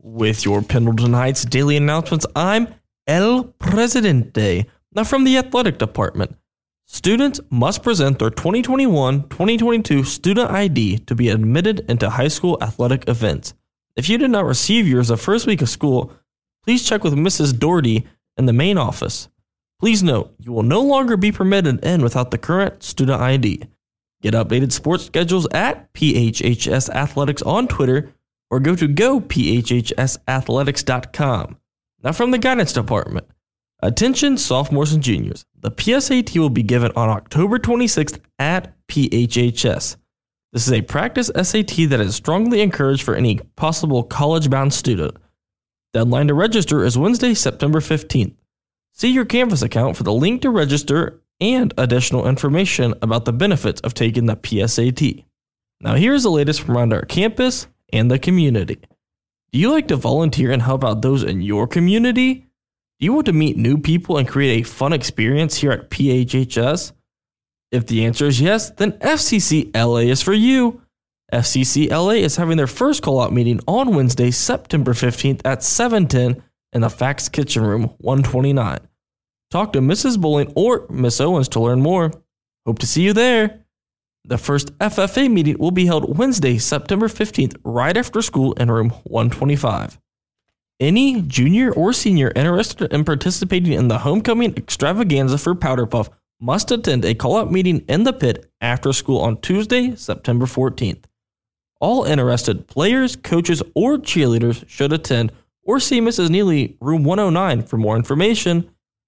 With your Pendleton Heights daily announcements, I'm El Presidente. Now from the athletic department, students must present their 2021-2022 student ID to be admitted into high school athletic events. If you did not receive yours the first week of school, please check with Mrs. Doherty in the main office. Please note, you will no longer be permitted in without the current student ID. Get updated sports schedules at PHHS Athletics on Twitter or go to gophhsathletics.com. Now from the guidance department. Attention sophomores and juniors. The PSAT will be given on October 26th at PHHS. This is a practice SAT that is strongly encouraged for any possible college-bound student. Deadline to register is Wednesday, September 15th. See your Canvas account for the link to register and additional information about the benefits of taking the PSAT. Now here's the latest from around our campus and the community. Do you like to volunteer and help out those in your community? Do you want to meet new people and create a fun experience here at PHHS? If the answer is yes, then FCC LA is for you. FCC LA is having their first call-out meeting on Wednesday, September 15th at 7:10 in the Fax Kitchen Room 129. Talk to Mrs. Bowling or Miss Owens to learn more. Hope to see you there. The first FFA meeting will be held Wednesday, September 15th, right after school in room 125. Any junior or senior interested in participating in the homecoming extravaganza for Powder Puff must attend a call-out meeting in the pit after school on Tuesday, September 14th. All interested players, coaches, or cheerleaders should attend or see Mrs. Neely, room 109 for more information.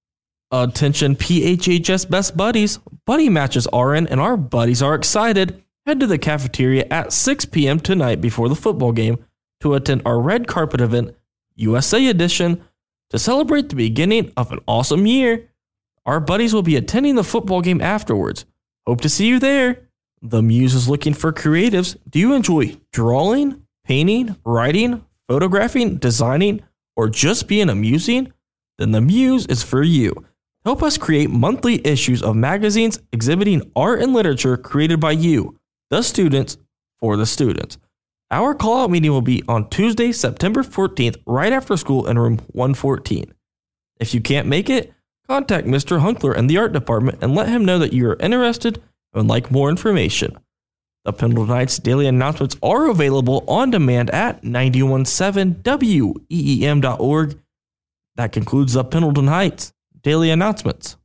Attention PHHS Best Buddies. Buddy matches are in and our buddies are excited. Head to the cafeteria at 6 p.m. tonight before the football game to attend our red carpet event, USA Edition, to celebrate the beginning of an awesome year. Our buddies will be attending the football game afterwards. Hope to see you there. The Muse is looking for creatives. Do you enjoy drawing, painting, writing, photographing, designing, or just being amusing? Then the Muse is for you. Help us create monthly issues of magazines exhibiting art and literature created by you, the students, for the students. Our call-out meeting will be on Tuesday, September 14th, right after school in room 114. If you can't make it, contact Mr. Hunkler in the art department and let him know that you are interested and would like more information. The Pendleton Heights daily announcements are available on demand at 917weem.org. That concludes the Pendleton Heights daily announcements.